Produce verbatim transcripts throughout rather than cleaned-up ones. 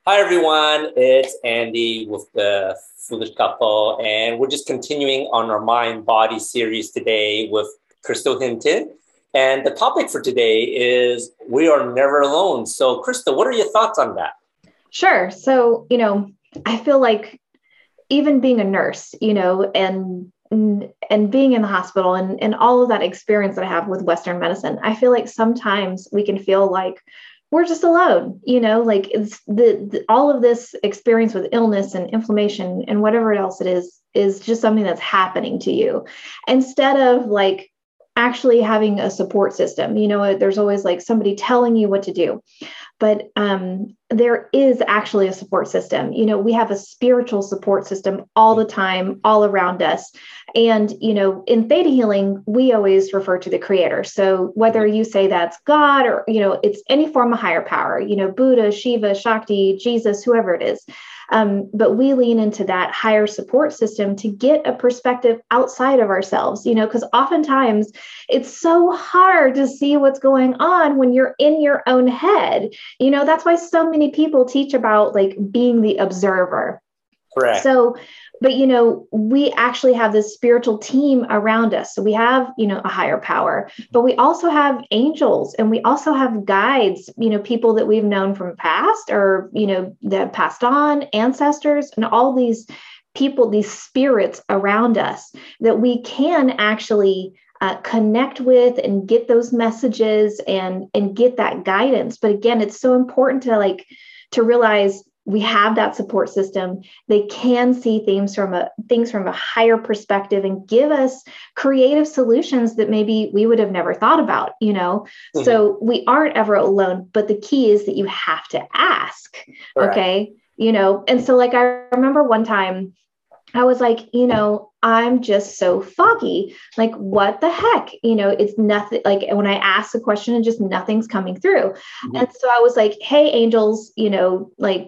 Hi, everyone. It's Andy with the Foolish Couple, and we're just continuing on our Mind Body series today with Crystal Hinton. And the topic for today is We Are Never Alone. So, Crystal, what are your thoughts on that? Sure. So, you know, I feel like even being a nurse, you know, and and being in the hospital and, and all of that experience that I have with Western medicine, I feel like sometimes we can feel like we're just alone, you know, like it's the, the all of this experience with illness and inflammation and whatever else it is, is just something that's happening to you instead of like actually having a support system. You know, there's always like somebody telling you what to do. But um, there is actually a support system. You know, we have a spiritual support system all the time, all around us. And, you know, in theta healing, we always refer to the creator. So whether you say that's God or, you know, it's any form of higher power, you know, Buddha, Shiva, Shakti, Jesus, whoever it is. Um, but we lean into that higher support system to get a perspective outside of ourselves, you know, because oftentimes it's so hard to see what's going on when you're in your own head. You know, that's why so many people teach about like being the observer. Correct. So, but, you know, we actually have this spiritual team around us. So we have, you know, a higher power, but we also have angels and we also have guides, you know, people that we've known from past or, you know, that have passed on, ancestors, and all these people, these spirits around us that we can actually uh, connect with and get those messages and, and get that guidance. But again, it's so important to like, to realize we have that support system. They can see things from a things from a higher perspective and give us creative solutions that maybe we would have never thought about, you know? Mm-hmm. So we aren't ever alone, but the key is that you have to ask. Correct. Okay. You know, and so like, I remember one time I was like, you know, I'm just so foggy. Like, what the heck? You know, it's nothing. Like when I ask the question and just nothing's coming through. Mm-hmm. And so I was like, hey, angels, you know, like,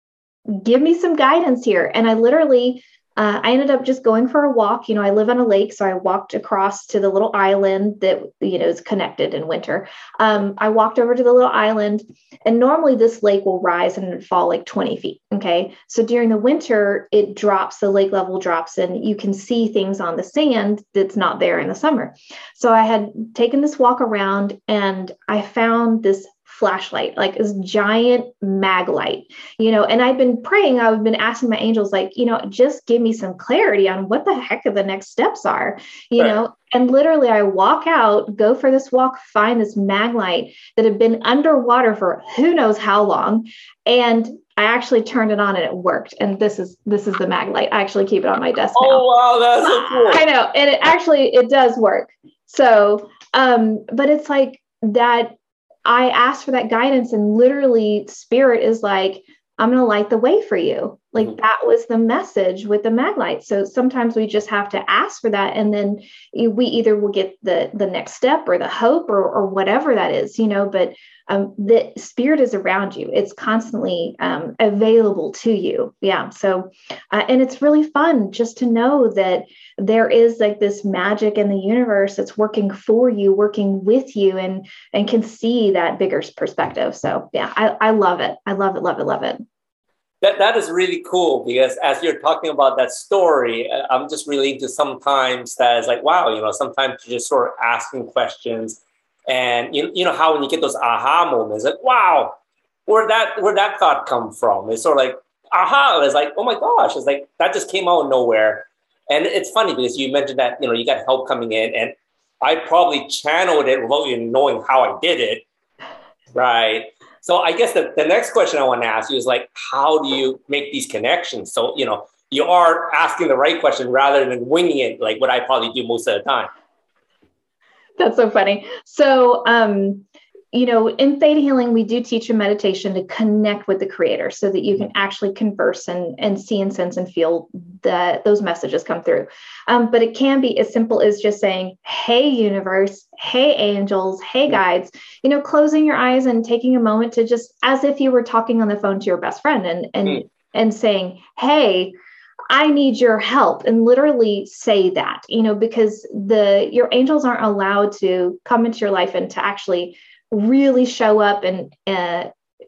give me some guidance here. And I literally, uh, I ended up just going for a walk. You know, I live on a lake, so I walked across to the little island that, you know, is connected in winter. Um, I walked over to the little island, and normally this lake will rise and fall like twenty feet. Okay. So during the winter, it drops, the lake level drops, and you can see things on the sand that's not there in the summer. So I had taken this walk around and I found this flashlight, like this giant mag light, you know, and I've been praying, I've been asking my angels, like, you know, just give me some clarity on what the heck of the next steps are, you right. know, and literally I walk out, go for this walk, find this mag light that had been underwater for who knows how long. And I actually turned it on and it worked. And this is, this is the mag light. I actually keep it on my desk now. Oh, wow. That's so cool. I know. And it actually, it does work. So, um, but it's like that, I asked for that guidance and literally spirit is like, I'm going to light the way for you. Like mm-hmm. that was the message with the mag light. So sometimes we just have to ask for that. And then we either will get the, the next step or the hope or, or whatever that is, you know, but um, the spirit is around you. It's constantly um, available to you. Yeah. So, uh, and it's really fun just to know that there is like this magic in the universe that's working for you, working with you, and, and can see that bigger perspective. So yeah, I, I love it. I love it, love it, love it. That, that is really cool because as you're talking about that story, I'm just relating to sometimes that is like, wow, you know, sometimes you're just sort of asking questions and you, you know how when you get those aha moments, like, wow, where'd that, where'd that thought come from? It's sort of like, aha, it's like, oh my gosh, it's like, that just came out of nowhere. And it's funny because you mentioned that, you know, you got help coming in and I probably channeled it without even knowing how I did it, right? So I guess the, the next question I want to ask you is like, how do you make these connections? So, you know, you are asking the right question rather than winging it, like what I probably do most of the time. That's so funny. So, um, you know, in theta healing, we do teach a meditation to connect with the creator so that you can actually converse and, and see and sense and feel that those messages come through. Um, but it can be as simple as just saying, hey, universe, hey, angels, hey, guides, you know, closing your eyes and taking a moment to just as if you were talking on the phone to your best friend and, and, mm. and saying, hey, I need your help, and literally say that, you know, because the, your angels aren't allowed to come into your life and to actually really show up and, uh,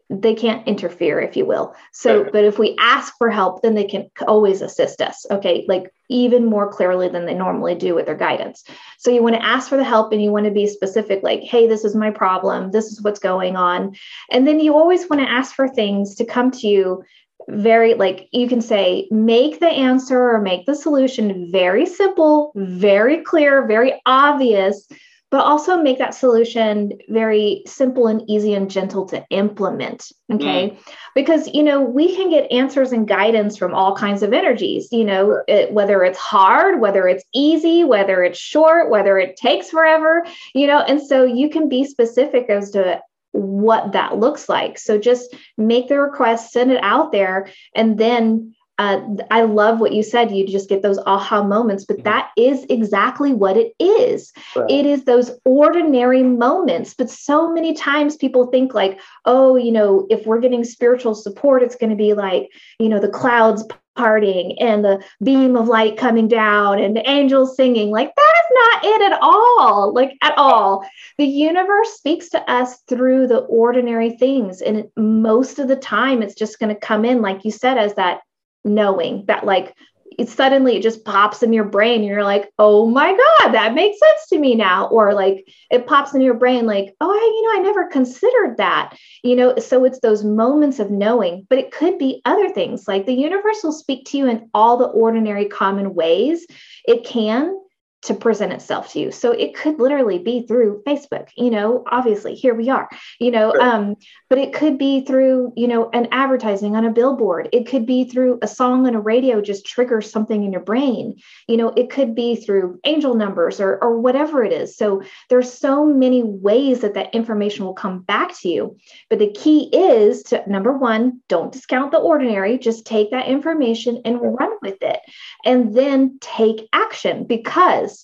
they can't interfere, if you will. So, Right. but if we ask for help, then they can always assist us. Okay. Like even more clearly than they normally do with their guidance. So you want to ask for the help and you want to be specific, like, hey, this is my problem. This is what's going on. And then you always want to ask for things to come to you very, like you can say, make the answer or make the solution very simple, very clear, very obvious, but also make that solution very simple and easy and gentle to implement. Okay. Mm. Because, you know, we can get answers and guidance from all kinds of energies, you know, it, whether it's hard, whether it's easy, whether it's short, whether it takes forever, you know, and so you can be specific as to what that looks like. So just make the request, send it out there. And then uh, I love what you said. You just get those aha moments, but that is exactly what it is. Right. It is those ordinary moments. But so many times people think like, oh, you know, if we're getting spiritual support, it's going to be like, you know, the clouds parting and the beam of light coming down and the angels singing. Like that is not it at all, like at all. The universe speaks to us through the ordinary things. And it, most of the time, it's just going to come in, like you said, as that knowing that like it suddenly it just pops in your brain and you're like, oh my God, that makes sense to me now. Or like it pops in your brain like, oh, I, you know, I never considered that, you know, so it's those moments of knowing, but it could be other things like the universe will speak to you in all the ordinary common ways it can to present itself to you. So it could literally be through Facebook, you know, obviously here we are, you know, sure. um, but it could be through, you know, an advertising on a billboard. It could be through a song on a radio, just triggers something in your brain. You know, it could be through angel numbers or, or whatever it is. So there's so many ways that that information will come back to you. But the key is to, number one, don't discount the ordinary, just take that information and run with it and then take action, because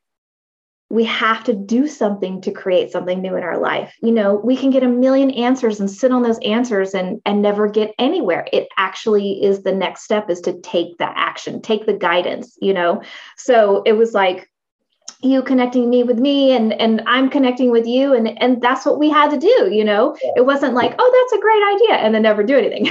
we have to do something to create something new in our life. You know, we can get a million answers and sit on those answers and, and never get anywhere. It actually is the next step is to take the action, take the guidance, you know? So it was like you connecting me with me and, and I'm connecting with you. And, and that's what we had to do. You know, it wasn't like, oh, that's a great idea, and then never do anything.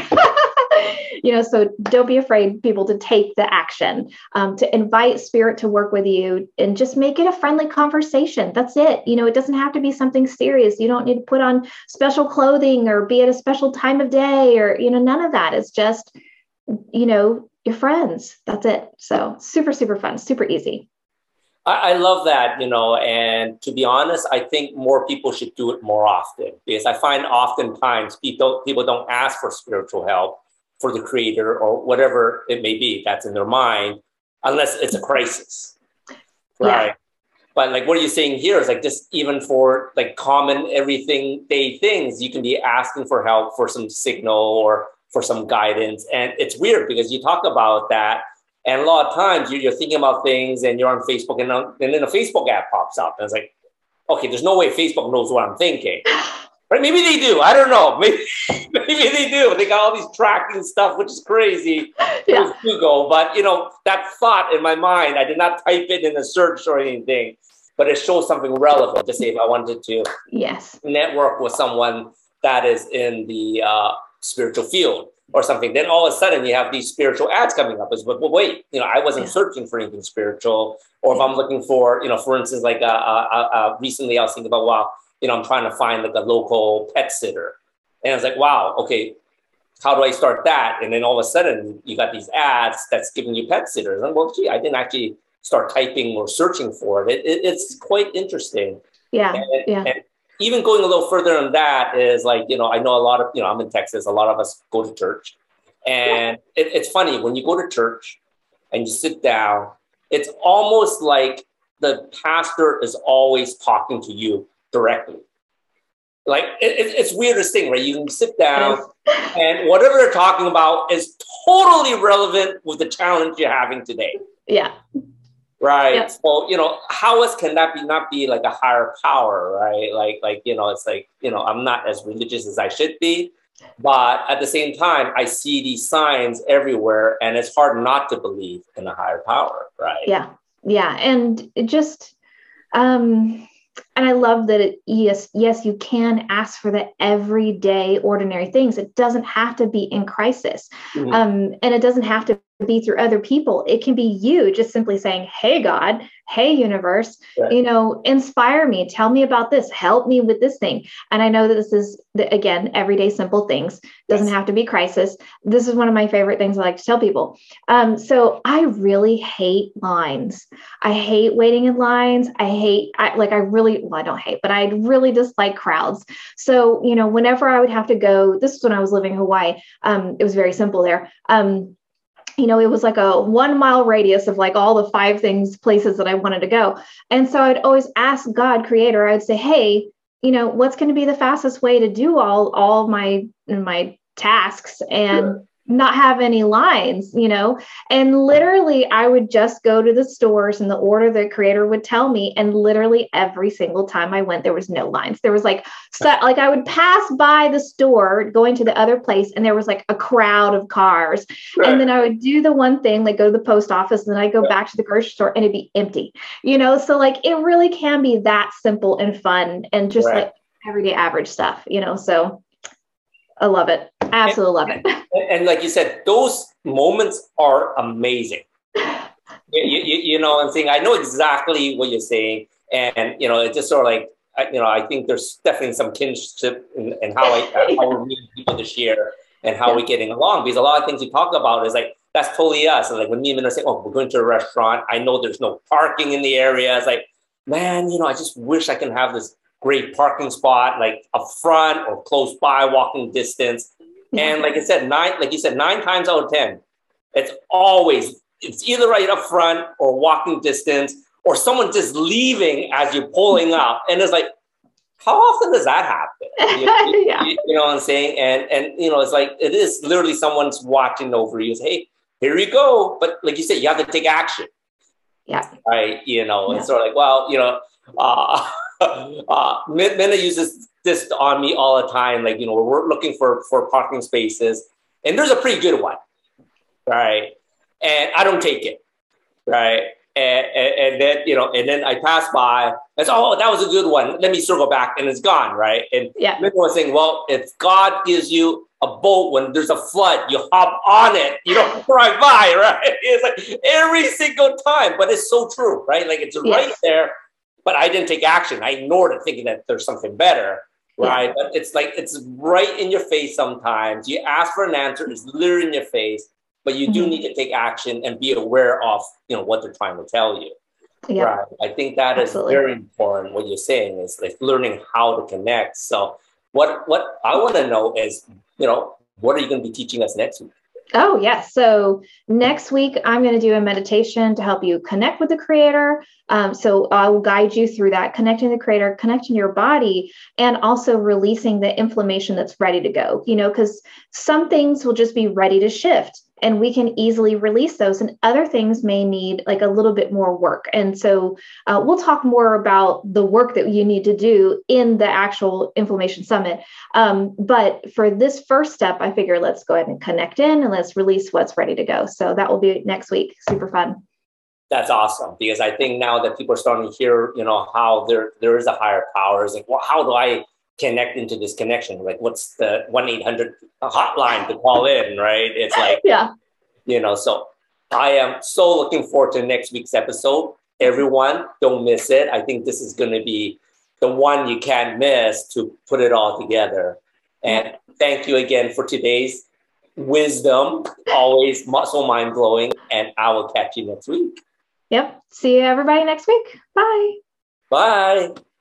You know, so don't be afraid, people, to take the action, um, to invite spirit to work with you and just make it a friendly conversation. That's it. You know, it doesn't have to be something serious. You don't need to put on special clothing or be at a special time of day or, you know, none of that. It's just, you know, your friends. That's it. So super, super fun, super easy. I, I love that, you know, and to be honest, I think more people should do it more often, because I find oftentimes people, people don't ask for spiritual help for the creator or whatever it may be that's in their mind, unless it's a crisis, right? Yeah. But like what you're saying here is like just even for like common everything day things, you can be asking for help for some signal or for some guidance. And it's weird because you talk about that, and a lot of times you're, you're thinking about things and you're on Facebook, and, and then a Facebook app pops up and it's like, okay, there's no way Facebook knows what I'm thinking. Right? Maybe they do. I don't know. Maybe, maybe they do. They got all these tracking stuff, which is crazy. Yeah. Google, but you know, that thought in my mind, I did not type it in a search or anything, but it shows something relevant. Just say if I wanted to yes. network with someone that is in the uh, spiritual field or something, then all of a sudden you have these spiritual ads coming up. As but, but wait, you know, I wasn't yeah. searching for anything spiritual, or if yeah. I'm looking for, you know, for instance, like uh, uh, uh, recently I was thinking about, wow, you know, I'm trying to find like a local pet sitter. And I was like, wow, okay, how do I start that? And then all of a sudden you got these ads that's giving you pet sitters. And well, gee, I didn't actually start typing or searching for it. it, it it's quite interesting. Yeah, and, yeah. And even going a little further on that is like, you know, I know a lot of, you know, I'm in Texas, a lot of us go to church. And yeah. it, it's funny, when you go to church and you sit down, it's almost like the pastor is always talking to you directly. Like it, it, it's weirdest thing, right? You can sit down and whatever they're talking about is totally relevant with the challenge you're having today. Yeah. Right. Yep. So, you know, how else can that be not be like a higher power, right? Like, like, you know, it's like, you know, I'm not as religious as I should be, but at the same time, I see these signs everywhere, and it's hard not to believe in a higher power, right? Yeah. Yeah. And it just, um, and I love that it, yes, yes, you can ask for the everyday ordinary things. It doesn't have to be in crisis. Mm-hmm. Um, and it doesn't have to be through other people. It can be you just simply saying, hey, God, hey, universe, right. you know, inspire me, tell me about this, help me with this thing. And I know that this is, again, everyday simple things, doesn't yes. have to be crisis. This is one of my favorite things I like to tell people. Um, so I really hate lines. I hate waiting in lines. I hate, I, like, I really, well, I don't hate, but I really dislike crowds. So, you know, whenever I would have to go, this is when I was living in Hawaii. Um, it was very simple there. Um, you know, it was like a one mile radius of like all the five things, places that I wanted to go. And so I'd always ask God, creator, I'd say, hey, you know, what's going to be the fastest way to do all, all my, my tasks and yeah. not have any lines, you know? And literally I would just go to the stores in the order the creator would tell me. And literally every single time I went, there was no lines. There was like, so, like I would pass by the store going to the other place and there was like a crowd of cars. Right. And then I would do the one thing, like go to the post office and then I go back to the grocery store and it'd be empty, you know? So like, it really can be that simple and fun and just right. like everyday average stuff, you know? So I love it. Absolutely love it. And, and like you said, those moments are amazing. you, you, you know what I'm saying? I know exactly what you're saying. And, you know, it's just sort of like, you know, I think there's definitely some kinship in, in how, I, how we're meeting people this year and how yeah. we're getting along. Because a lot of things we talk about is like, that's totally us. And like when me and Min are saying, oh, we're going to a restaurant. I know there's no parking in the area. It's like, man, you know, I just wish I can have this great parking spot, like up front or close by, walking distance. Yeah. And like I said, nine, like you said, nine times out of ten, it's always, it's either right up front or walking distance or someone just leaving as you're pulling up. And it's like, how often does that happen? You, you, yeah. you, you know what I'm saying? And, and, you know, it's like, it is literally someone's watching over you. Say, hey, here you go. But like you said, you have to take action. Yeah. Right. You know, yeah. and sort of like, well, you know, uh, uh, Minna uses this on me all the time. Like, you know, we're looking for, for parking spaces and there's a pretty good one. Right. And I don't take it. Right. And, and, and then, you know, and then I pass by and say, oh, that was a good one. Let me circle back and it's gone. Right. And yeah. Minna was saying, well, if God gives you a boat when there's a flood, you hop on it, you don't drive by. Right. It's like every single time, but it's so true. Right. Like it's yes. right there. But I didn't take action. I ignored it, thinking that there's something better, right? Yeah. But it's like, it's right in your face sometimes. You ask for an answer, it's literally in your face, but you mm-hmm. do need to take action and be aware of, you know, what they're trying to tell you. Yeah. Right. I think that Absolutely. Is very important. What you're saying is like learning how to connect. So what, what I want to know is, you know, what are you going to be teaching us next week? Oh, yes. So next week, I'm going to do a meditation to help you connect with the creator. Um, so I will guide you through that, connecting the creator, connecting your body, and also releasing the inflammation that's ready to go, you know, because some things will just be ready to shift and we can easily release those, and other things may need like a little bit more work. And so uh, we'll talk more about the work that you need to do in the actual inflammation summit. Um, but for this first step, I figure let's go ahead and connect in and let's release what's ready to go. So that will be next week. Super fun. That's awesome, because I think now that people are starting to hear, you know, how there there is a higher power, is like, well, how do I connect into this connection? Like, what's the one eight hundred hotline to call in, right? It's like, yeah, you know, so I am so looking forward to next week's episode. Everyone, don't miss it. I think this is going to be the one you can't miss to put it all together. And thank you again for today's wisdom, always so mind-blowing, and I will catch you next week. Yep. See you everybody next week. Bye. Bye.